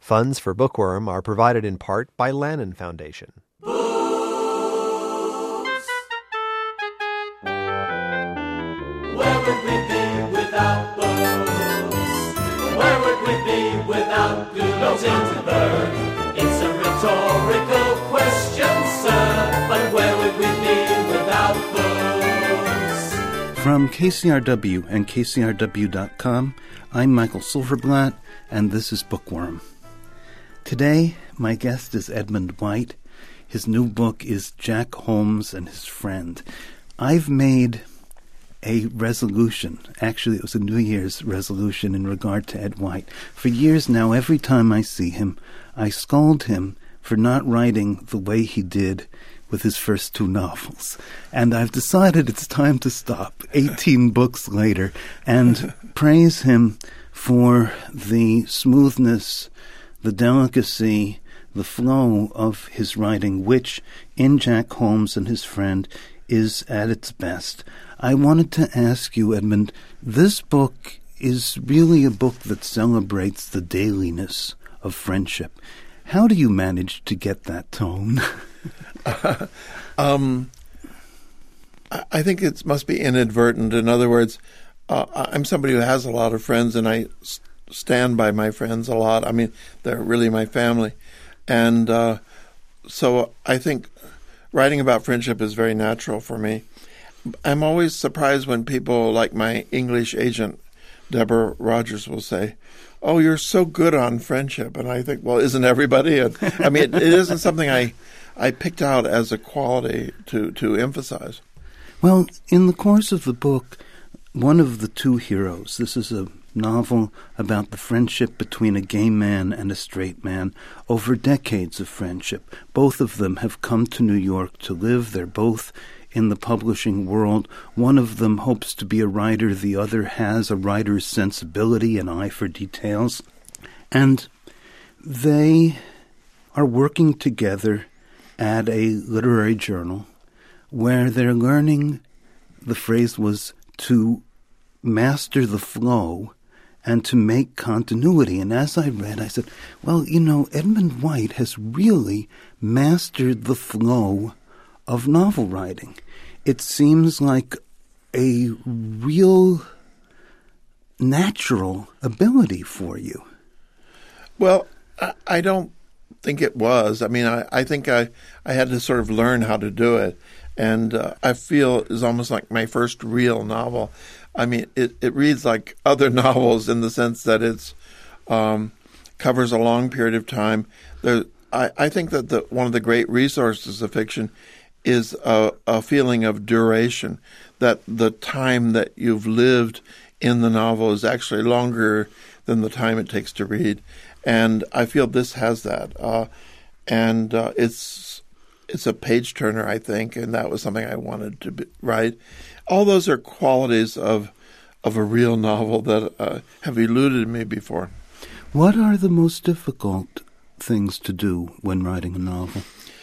Funds for Bookworm are provided in part by Lannan Foundation. Where would we be without books? Where would we be without good things to learn? It's a rhetorical question, sir, but where would we be without books? From KCRW and KCRW.com, I'm Michael Silverblatt, and this is Bookworm. Today, my guest is Edmund White. His new book is Jack Holmes and His Friend. I've made a resolution. Actually, it was a New Year's resolution in regard to Ed White. For years now, every time I see him, I scold him for not writing the way he did with his first two novels. And I've decided it's time to stop 18 books later and praise him for the smoothness, the delicacy, the flow of his writing, which in Jack Holmes and His Friend is at its best. I wanted to ask you, Edmund, this book is really a book that celebrates the dailiness of friendship. How do you manage to get that tone? I think it must be inadvertent. In other words, I'm somebody who has a lot of friends, and I stand by my friends a lot. I mean, they're really my family. And so I think writing about friendship is very natural for me. I'm always surprised when people like my English agent, Deborah Rogers, will say, "Oh, you're so good on friendship." And I think, well, isn't everybody? And, I mean, it isn't something I picked out as a quality to emphasize. Well, in the course of the book, one of the two heroes, this is a novel about the friendship between a gay man and a straight man over decades of friendship. Both of them have come to New York to live. They're both in the publishing world. One of them hopes to be a writer. The other has a writer's sensibility, an eye for details. And they are working together at a literary journal where they're learning, the phrase was, to master the flow and to make continuity. And as I read, I said, well, you know, Edmund White has really mastered the flow of novel writing. It seems like a real natural ability for you. Well, I don't think it was. I mean, I think I had to sort of learn how to do it. And I feel it's almost like my first real novel. I mean, it reads like other novels in the sense that it's covers a long period of time. I think that one of the great resources of fiction is a feeling of duration, that the time that you've lived in the novel is actually longer than the time it takes to read. And I feel this has that. It's a page-turner, I think, and that was something I wanted to write. All those are qualities of a real novel that have eluded me before. What are the most difficult things to do when writing a novel?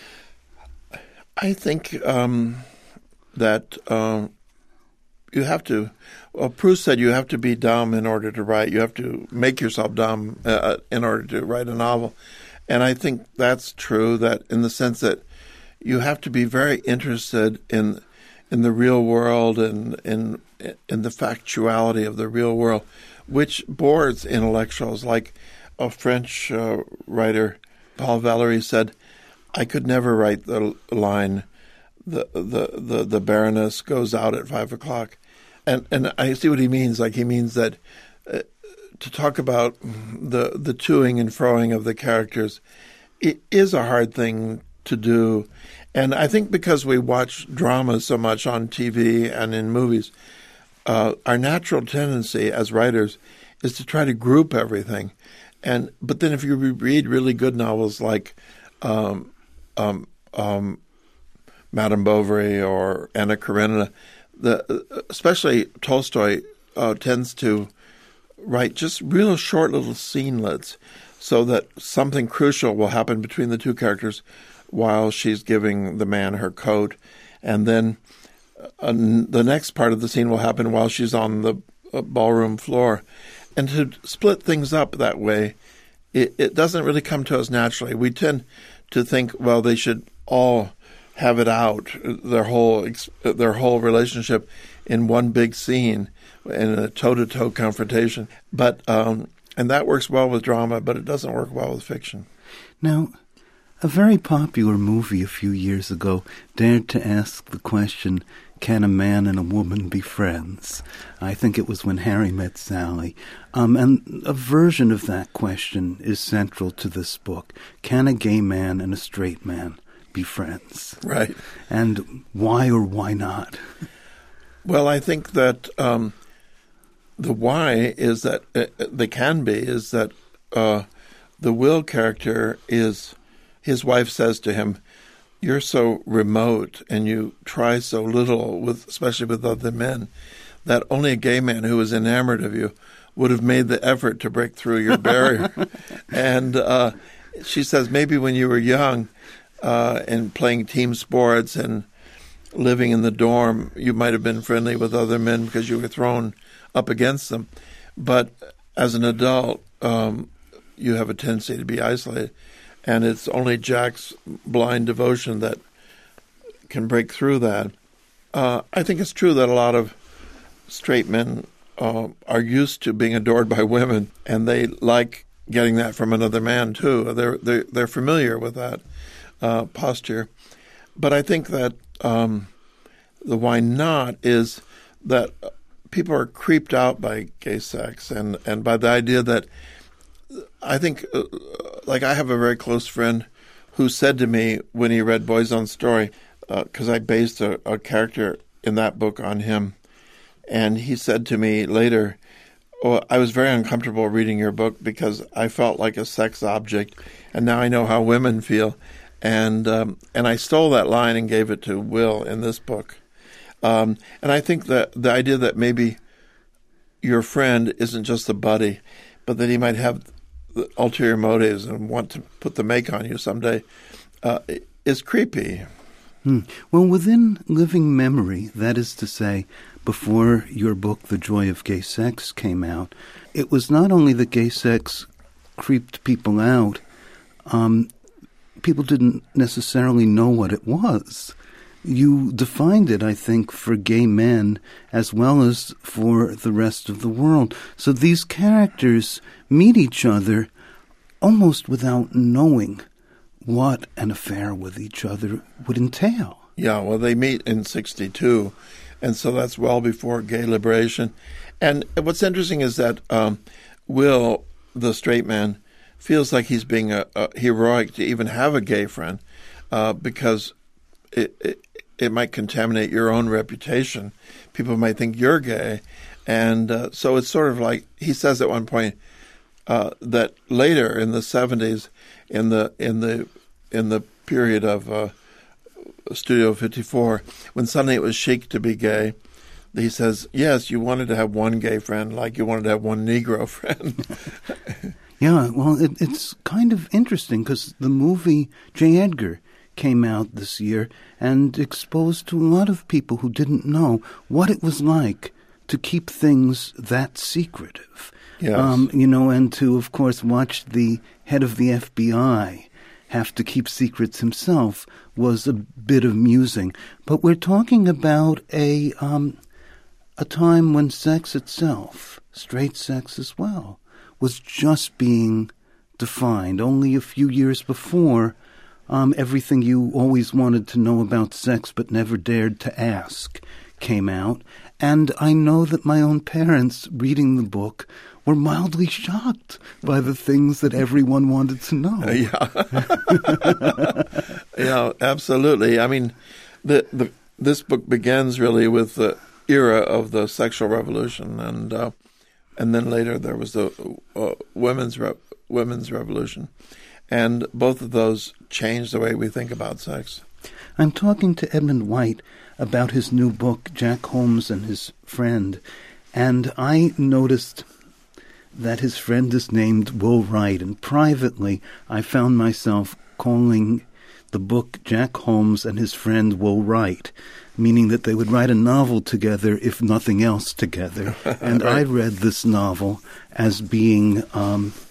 I think that you have to. Well, Proust said you have to be dumb in order to write. You have to make yourself dumb in order to write a novel, and I think that's true. That in the sense that you have to be very interested in the real world and in the factuality of the real world, which bores intellectuals. Like a French writer, Paul Valéry, said, "I could never write the line, the Baroness goes out at 5 o'clock." And I see what he means. Like, he means that to talk about the toing and froing of the characters, it is a hard thing to do. And I think because we watch drama so much on TV and in movies, our natural tendency as writers is to try to group everything. But then if you read really good novels like Madame Bovary or Anna Karenina, especially Tolstoy tends to write just real short little scenelets so that something crucial will happen between the two characters while she's giving the man her coat. And then the next part of the scene will happen while she's on the ballroom floor. And to split things up that way it doesn't really come to us naturally. We tend to think, well, they should all have it out, their whole relationship in one big scene, in a toe-to-toe confrontation. But and that works well with drama, but it doesn't work well with fiction. Now, a very popular movie a few years ago dared to ask the question, can a man and a woman be friends? I think it was When Harry Met Sally. And a version of that question is central to this book. Can a gay man and a straight man be friends? Right. And why or why not? Well, I think that the why is that they can be, is that the Will character is, his wife says to him, you're so remote and you try so little, especially with other men, that only a gay man who was enamored of you would have made the effort to break through your barrier. And she says maybe when you were young and playing team sports and living in the dorm, you might have been friendly with other men because you were thrown up against them. But as an adult, you have a tendency to be isolated. And it's only Jack's blind devotion that can break through that. I think it's true that a lot of straight men are used to being adored by women, and they like getting that from another man too. They're familiar with that posture. But I think that the why not is that people are creeped out by gay sex and by the idea that I think, like I have a very close friend who said to me when he read Boy's Own Story, because I based a character in that book on him, and he said to me later, oh, I was very uncomfortable reading your book because I felt like a sex object, and now I know how women feel. And I stole that line and gave it to Will in this book. And I think that the idea that maybe your friend isn't just a buddy, but that he might have ulterior motives and want to put the make on you someday is creepy. Well, within living memory, that is to say, before your book, The Joy of Gay Sex, came out, it was not only that gay sex creeped people out, people didn't necessarily know what it was. You defined it, I think, for gay men as well as for the rest of the world. So these characters meet each other almost without knowing what an affair with each other would entail. Yeah, well, they meet in 1962, and so that's well before gay liberation. And what's interesting is that Will, the straight man, feels like he's being heroic to even have a gay friend because it might contaminate your own reputation. People might think you're gay. And so it's sort of like, he says at one point that later in the 70s, in the period of Studio 54, when suddenly it was chic to be gay, he says, yes, you wanted to have one gay friend like you wanted to have one Negro friend. Yeah, well, it's kind of interesting because the movie J. Edgar came out this year and exposed to a lot of people who didn't know what it was like to keep things that secretive. Yes. And to, of course, watch the head of the FBI have to keep secrets himself was a bit amusing. But we're talking about a time when sex itself, straight sex as well, was just being defined. Only a few years before, everything you always wanted to know about sex but never dared to ask came out. And I know that my own parents, reading the book, were mildly shocked by the things that everyone wanted to know. Yeah, absolutely. I mean, this book begins really with the era of the sexual revolution, and then later there was the women's revolution. And both of those changed the way we think about sex. I'm talking to Edmund White about his new book, Jack Holmes and His Friend, and I noticed that his friend is named Will Wright, and privately I found myself calling the book Jack Holmes and His Friend Will Wright, meaning that they would write a novel together, if nothing else together. And Right. I read this novel as being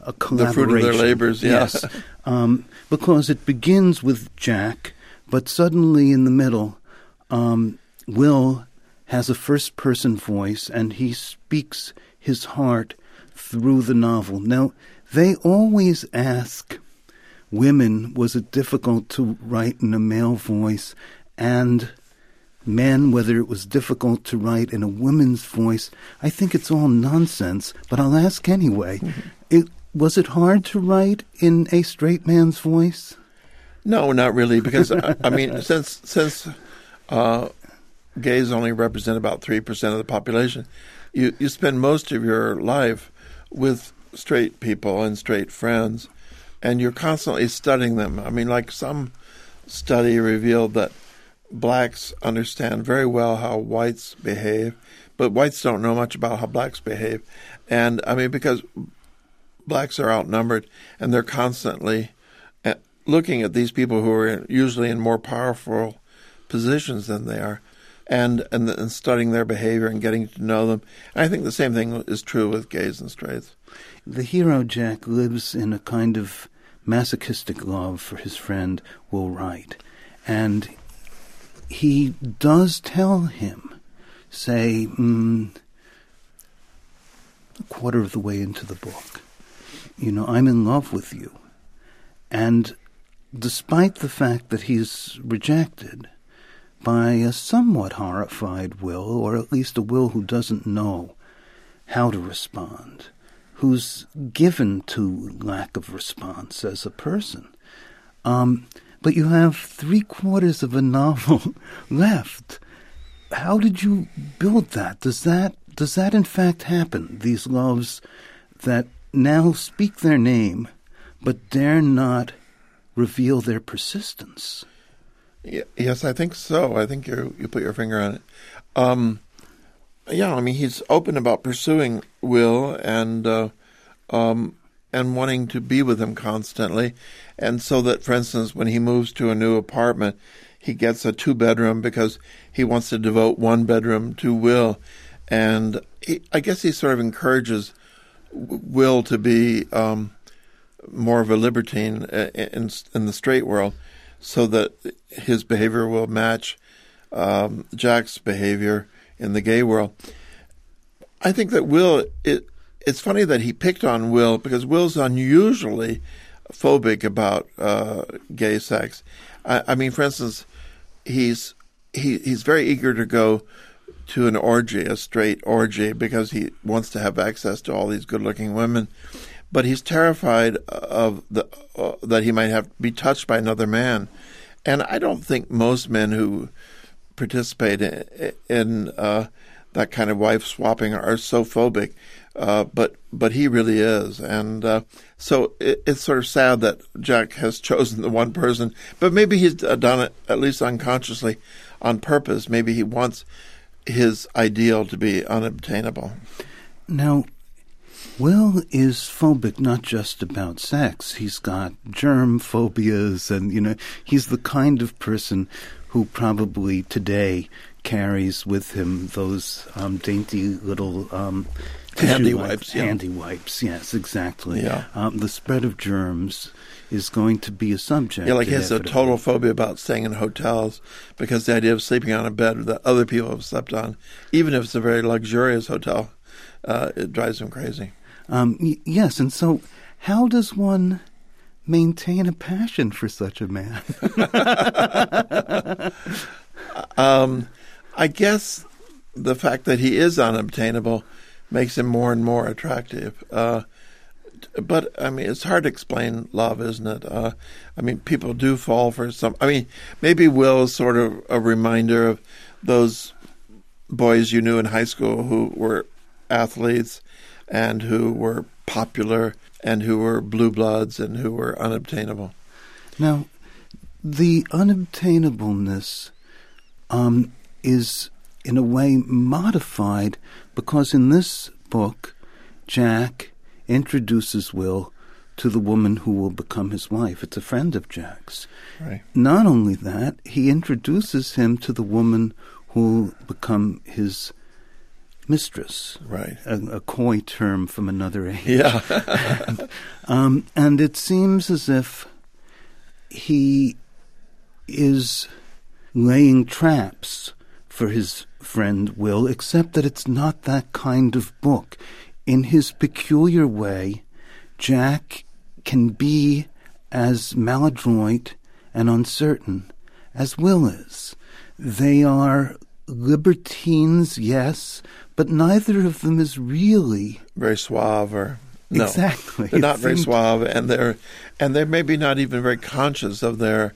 a collaboration. The fruit of their labors, yeah. Yes, because it begins with Jack, but suddenly in the middle, Will has a first-person voice, and he speaks his heart through the novel. Now, they always ask women, was it difficult to write in a male voice, and men, whether it was difficult to write in a woman's voice. I think it's all nonsense, but I'll ask anyway. Mm-hmm. Was it hard to write in a straight man's voice? No, not really, because, I mean, since gays only represent about 3% of the population, you spend most of your life with straight people and straight friends, and you're constantly studying them. I mean, like some study revealed that blacks understand very well how whites behave, but whites don't know much about how blacks behave. And, I mean, because blacks are outnumbered, and they're constantly looking at these people who are usually in more powerful positions than they are, and studying their behavior and getting to know them. And I think the same thing is true with gays and straights. The hero, Jack, lives in a kind of masochistic love for his friend Will Wright. And he does tell him, say, a quarter of the way into the book, I'm in love with you. And despite the fact that he's rejected by a somewhat horrified Will, or at least a Will who doesn't know how to respond, who's given to lack of response as a person. But you have 3/4 of a novel left. How did you build that? Does that in fact happen? These loves that now speak their name, but dare not reveal their persistence. Yes, I think so. I think you put your finger on it. Yeah, I mean, he's open about pursuing Will and wanting to be with him constantly. And so that, for instance, when he moves to a new apartment, he gets a 2-bedroom because he wants to devote 1 bedroom to Will. And I guess he sort of encourages Will to be more of a libertine in the straight world, so that his behavior will match Jack's behavior in the gay world. I think that Will, it's funny that he picked on Will, because Will's unusually phobic about gay sex. I mean, for instance, he's very eager to go to an orgy, a straight orgy, because he wants to have access to all these good-looking women. But he's terrified of that he might have be touched by another man. And I don't think most men who participate in that kind of wife swapping are so phobic, but he really is. And so it's sort of sad that Jack has chosen the one person, but maybe he's done it, at least unconsciously, on purpose. Maybe he wants his ideal to be unobtainable. Now, Will is phobic not just about sex. He's got germ phobias, and, he's the kind of person who probably today carries with him those dainty little handy wipes. Yeah. Handy wipes, yes, exactly. Yeah. The spread of germs is going to be a subject. Yeah, like he has a total phobia about staying in hotels, because the idea of sleeping on a bed that other people have slept on, even if it's a very luxurious hotel, it drives him crazy. Yes, and so how does one maintain a passion for such a man? I guess the fact that he is unobtainable makes him more and more attractive. But, I mean, it's hard to explain love, isn't it? I mean, people do fall for some... I mean, maybe Will is sort of a reminder of those boys you knew in high school who were athletes and who were popular and who were blue bloods and who were unobtainable. Now, the unobtainableness is in a way modified, because in this book, Jack introduces Will to the woman who will become his wife. It's a friend of Jack's. Right. Not only that, he introduces him to the woman who will become his mistress. Right. A coy term from another age. Yeah. And it seems as if he is laying traps for his friend Will, except that it's not that kind of book. In his peculiar way, Jack can be as maladroit and uncertain as Will is. They are libertines, yes, but neither of them is really Very suave, or no, exactly. they're not very suave, and they're maybe not even very conscious of their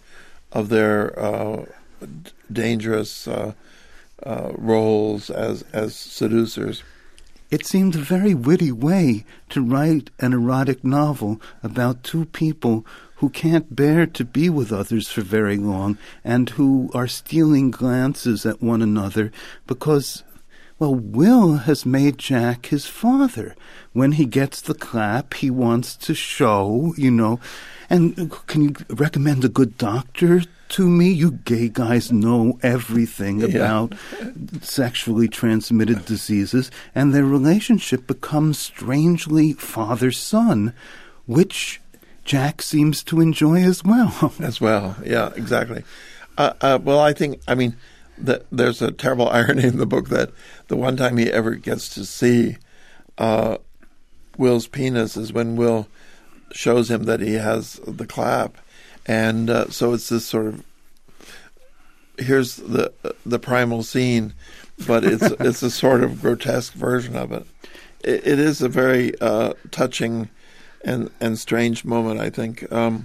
dangerous roles as seducers. It seemed a very witty way to write an erotic novel about two people who can't bear to be with others for very long and who are stealing glances at one another because, well, Will has made Jack his father. When he gets the clap, he wants to show, And can you recommend a good doctor to me? You gay guys know everything about sexually transmitted diseases, and their relationship becomes strangely father-son, which Jack seems to enjoy as well. As well, yeah, exactly. Well, there's a terrible irony in the book that the one time he ever gets to see Will's penis is when Will shows him that he has the clap, and so it's this sort of, here's the primal scene, but it's a sort of grotesque version of it. It is a very touching and strange moment, I think.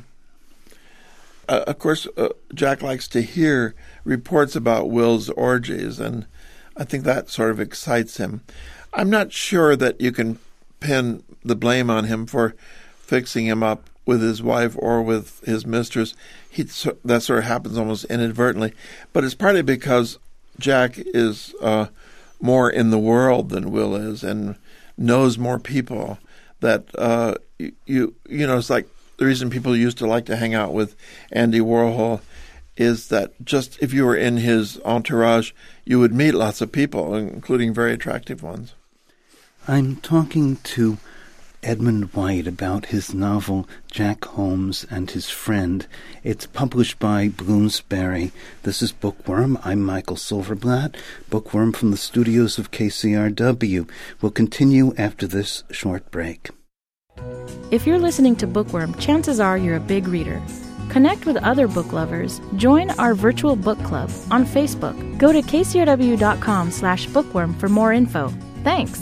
Of course, Jack likes to hear reports about Will's orgies, and I think that sort of excites him. I'm not sure that you can pin the blame on him for fixing him up with his wife or with his mistress. That sort of happens almost inadvertently. But it's partly because Jack is more in the world than Will is and knows more people. That, it's like the reason people used to like to hang out with Andy Warhol is that just if you were in his entourage, you would meet lots of people, including very attractive ones. I'm talking to Edmund White about his novel Jack Holmes and His Friend. It's published by Bloomsbury. This is Bookworm. I'm Michael Silverblatt. Bookworm from the studios of KCRW. We'll continue after this short break. If you're listening to Bookworm, chances are you're a big reader. Connect with other book lovers. Join our virtual book club on Facebook. Go to kcrw.com/bookworm for more info. Thanks.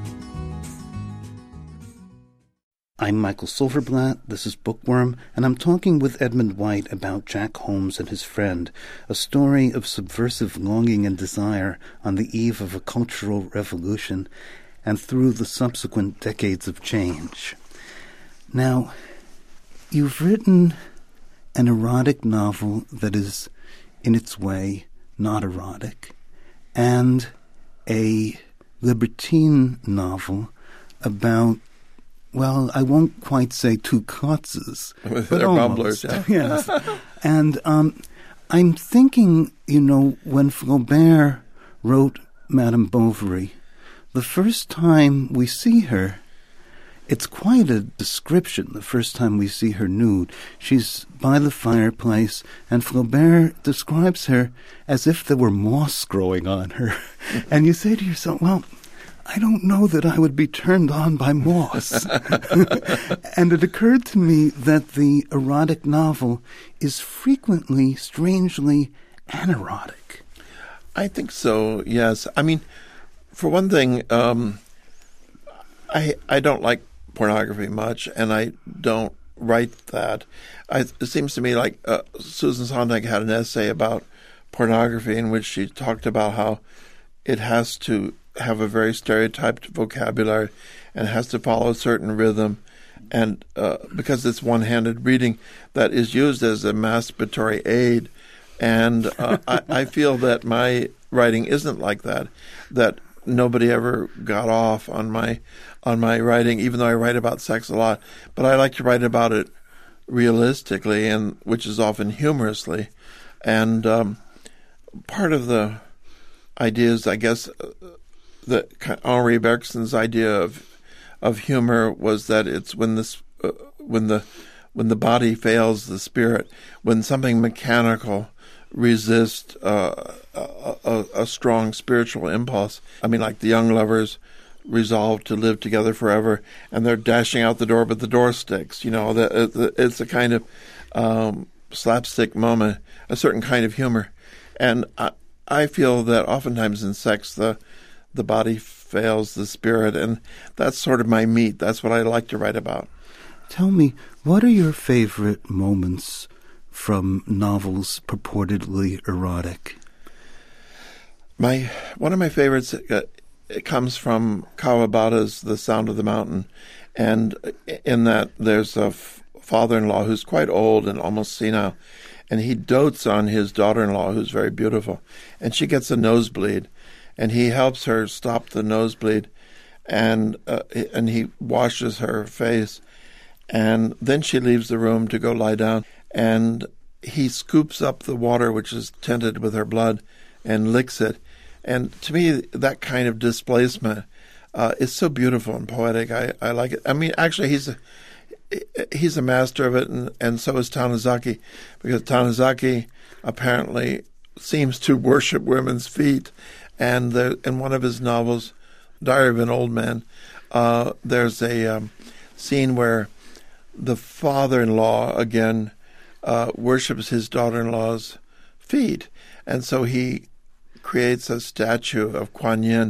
I'm Michael Silverblatt, this is Bookworm, and I'm talking with Edmund White about Jack Holmes and His Friend, a story of subversive longing and desire on the eve of a cultural revolution and through the subsequent decades of change. Now, you've written an erotic novel that is, in its way, not erotic, and a libertine novel about, well, I won't quite say two Klotzes, but they're almost. bumblers, yeah. Yes. And I'm thinking, when Flaubert wrote Madame Bovary, the first time we see her, it's quite a description. The first time we see her nude, she's by the fireplace, and Flaubert describes her as if there were moss growing on her. And you say to yourself, well, I don't know that I would be turned on by moss. And it occurred to me that the erotic novel is frequently, strangely, anerotic. I think so, yes. I mean, for one thing, I don't like pornography much, and I don't write that. It seems to me like Susan Sontag had an essay about pornography in which she talked about how it has to have a very stereotyped vocabulary and has to follow a certain rhythm, and because it's one-handed reading that is used as a masturbatory aid. And I feel that my writing isn't like that, that nobody ever got off on my writing, even though I write about sex a lot. But I like to write about it realistically, and which is often humorously. And part of the idea is, I guess, Henri Bergson's idea of humor was that it's when the body fails the spirit, when something mechanical resists a strong spiritual impulse. I mean, like the young lovers resolve to live together forever, and they're dashing out the door, but the door sticks. It's a kind of slapstick moment, a certain kind of humor. And I feel that oftentimes in sex, the body fails the spirit, and that's sort of my meat. That's what I like to write about. Tell me, what are your favorite moments from novels purportedly erotic? One of my favorites it comes from Kawabata's The Sound of the Mountain, and in that there's a father-in-law who's quite old and almost senile, and he dotes on his daughter-in-law who's very beautiful, and she gets a nosebleed, and he helps her stop the nosebleed, and he washes her face, and then she leaves the room to go lie down, and he scoops up the water which is tinted with her blood and licks it. And to me, that kind of displacement is so beautiful and poetic. I like it. I mean, actually, he's a master of it, and so is Tanizaki, because Tanizaki apparently seems to worship women's feet. And in one of his novels, Diary of an Old Man, there's a scene where the father-in-law, again, worships his daughter-in-law's feet. And so he creates a statue of Kuan Yin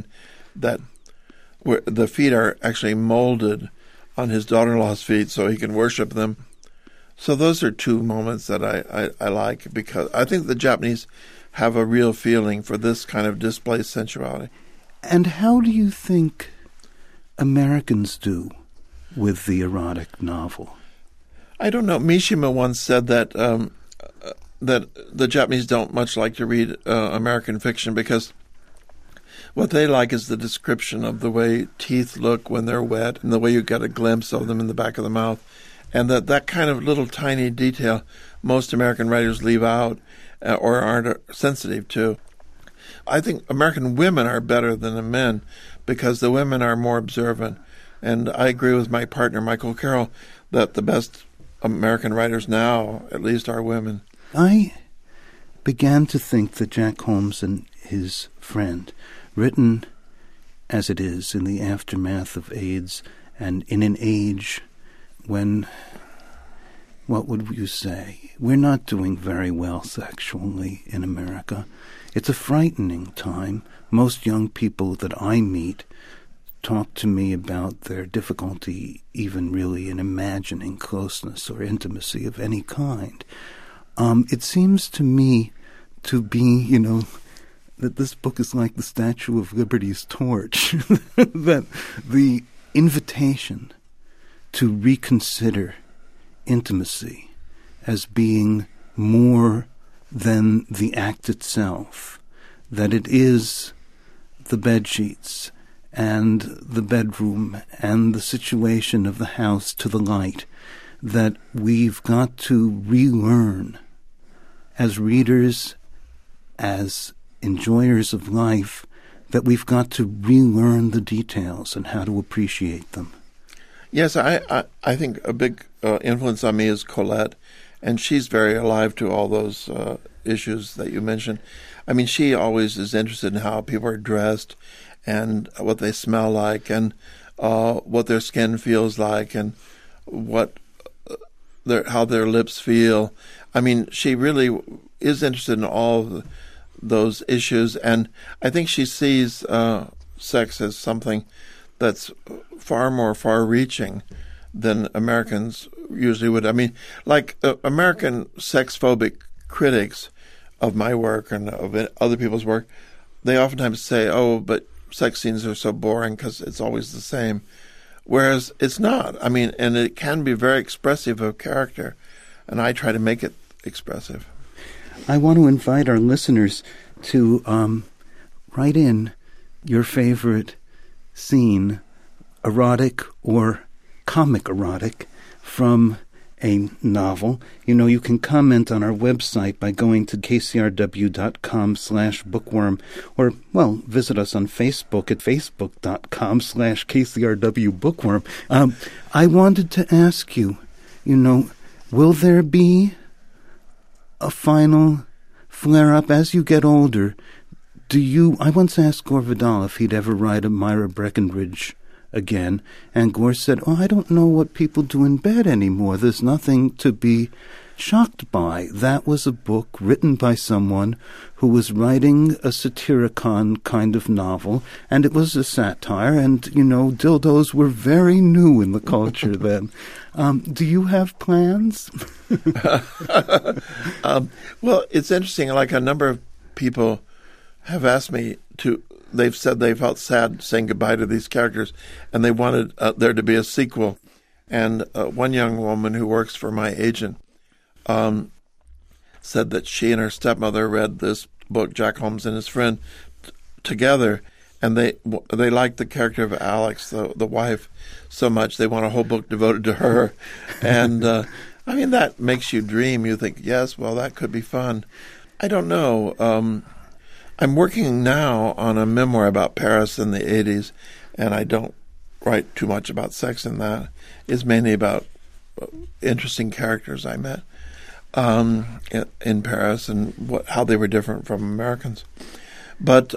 where the feet are actually molded on his daughter-in-law's feet so he can worship them. So those are two moments that I like, because I think the Japanese have a real feeling for this kind of displaced sensuality. And how do you think Americans do with the erotic novel? I don't know. Mishima once said that that the Japanese don't much like to read American fiction because what they like is the description of the way teeth look when they're wet and the way you get a glimpse of them in the back of the mouth. And that kind of little tiny detail most American writers leave out or aren't sensitive to. I think American women are better than the men because the women are more observant. And I agree with my partner, Michael Carroll, that the best American writers now, at least, are women. I began to think that Jack Holmes and his friend, written as it is in the aftermath of AIDS and in an age when, what would you say, we're not doing very well sexually in America. It's a frightening time. Most young people that I meet talk to me about their difficulty even really in imagining closeness or intimacy of any kind. It seems to me to be, that this book is like the Statue of Liberty's torch, that the invitation to reconsider intimacy as being more than the act itself, that it is the bedsheets and the bedroom and the situation of the house to the light, that we've got to relearn as readers, as enjoyers of life, that we've got to relearn the details and how to appreciate them. Yes, I think a big influence on me is Colette, and she's very alive to all those issues that you mentioned. I mean, she always is interested in how people are dressed and what they smell like and what their skin feels like and how their lips feel. I mean, she really is interested in all those issues, and I think she sees sex as something that's far more far-reaching than Americans usually would. I mean, like American sex-phobic critics of my work and of other people's work, they oftentimes say, oh, but sex scenes are so boring because it's always the same. Whereas it's not. I mean, and it can be very expressive of character, and I try to make it expressive. I want to invite our listeners to write in your favorite scene, erotic or comic erotic, from a novel, you can comment on our website by going to kcrw.com/bookworm or, visit us on Facebook at facebook.com/kcrwbookworm. I wanted to ask you, will there be a final flare-up as you get older? I once asked Gore Vidal if he'd ever write a Myra Breckinridge again, and Gore said, I don't know what people do in bed anymore. There's nothing to be shocked by. That was a book written by someone who was writing a Satyricon kind of novel, and it was a satire, and, dildos were very new in the culture then. Do you have plans? Well, it's interesting. Like, a number of people have asked me they've said they felt sad saying goodbye to these characters, and they wanted there to be a sequel. And one young woman who works for my agent said that she and her stepmother read this book, Jack Holmes and His Friend, together, and they liked the character of Alex, the wife, so much they want a whole book devoted to her. And that makes you dream. You think, yes, well, that could be fun. I don't know. I'm working now on a memoir about Paris in the 80s, and I don't write too much about sex in that. It's mainly about interesting characters I met in Paris and how they were different from Americans. But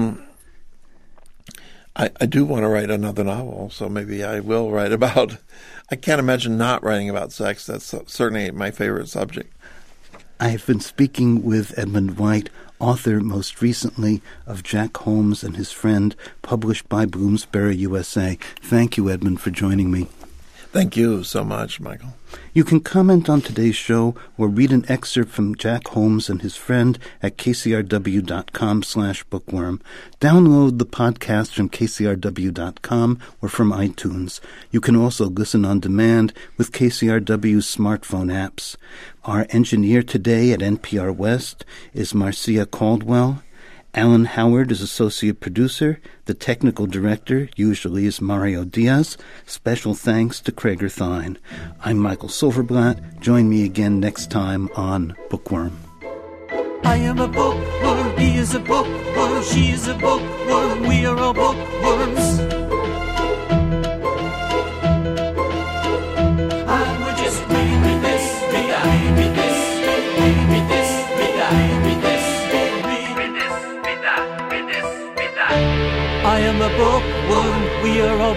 I do want to write another novel, so maybe I will write about... I can't imagine not writing about sex. That's certainly my favorite subject. I have been speaking with Edmund White, author most recently of Jack Holmes and His Friend, published by Bloomsbury, USA. Thank you, Edmund, for joining me. Thank you so much, Michael. You can comment on today's show or read an excerpt from Jack Holmes and His Friend at kcrw.com/bookworm. Download the podcast from kcrw.com or from iTunes. You can also listen on demand with KCRW's smartphone apps. Our engineer today at NPR West is Marcia Caldwell. Alan Howard is associate producer. The technical director usually is Mario Diaz. Special thanks to Krager Thine. I'm Michael Silverblatt. Join me again next time on Bookworm. I am a bookworm, he is a bookworm, she is a bookworm, we are all bookworms. And we're just read this, read this, read this, read this. I am a bookworm, we are all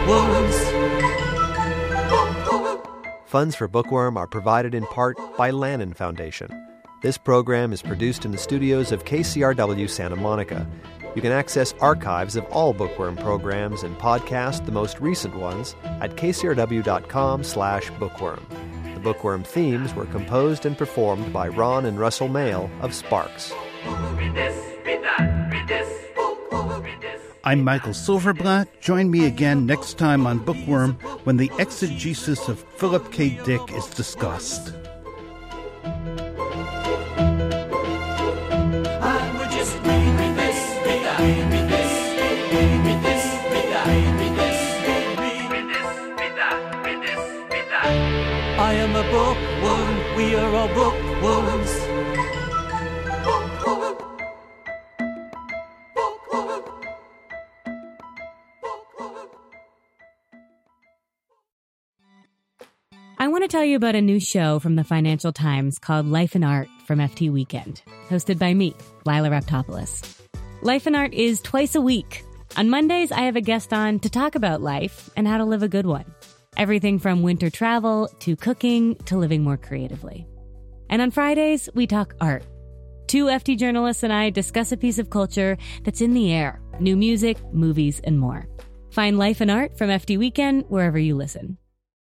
bookworms. Funds for Bookworm are provided in part by Lannan Foundation. This program is produced in the studios of KCRW Santa Monica. You can access archives of all Bookworm programs and podcast the most recent ones at kcrw.com/bookworm. The Bookworm themes were composed and performed by Ron and Russell Mael of Sparks. Read this, read that, read this, read this. I'm Michael Silverblatt. Join me again next time on Bookworm when the exegesis of Philip K. Dick is discussed. And we're just read this, read that, read this, read this, read that, read this, read this, read that, read this, read that. I am a bookworm, we are all bookworms. I want to tell you about a new show from the Financial Times called Life and Art from FT Weekend, hosted by me, Lila Raptopoulos. Life and Art is twice a week. On Mondays, I have a guest on to talk about life and how to live a good one. Everything from winter travel to cooking to living more creatively. And on Fridays, we talk art. Two FT journalists and I discuss a piece of culture that's in the air, new music, movies, and more. Find Life and Art from FT Weekend wherever you listen.